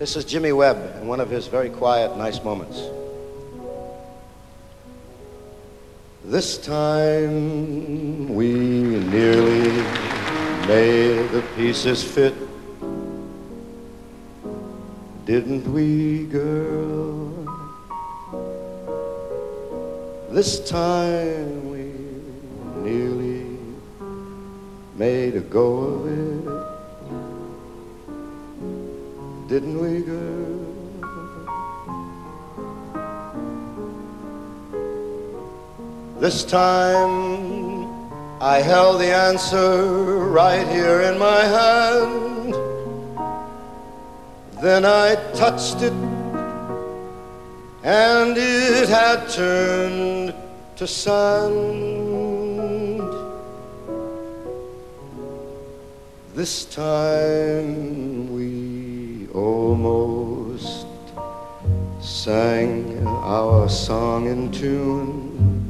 This is Jimmy Webb in one of his very quiet, nice moments. This time we nearly made the pieces fit, didn't we, girl? This time we nearly made a go of it, didn't we, girl? This time I held the answer right here in my hand. Then I touched it and it had turned to sand. This time we almost sang our song in tune,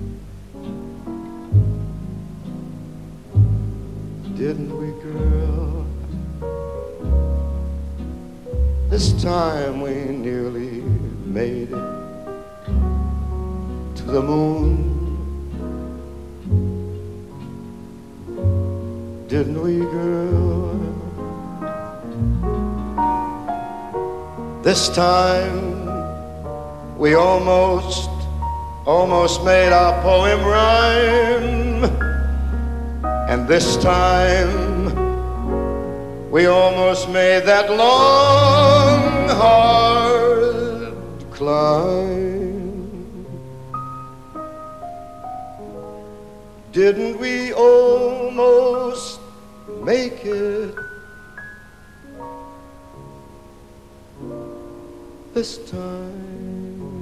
didn't we, girl? This time we nearly made it to the moon, didn't we, girl? This time we almost made our poem rhyme, and this time we almost made that long, hard climb. Didn't we almost make it this time?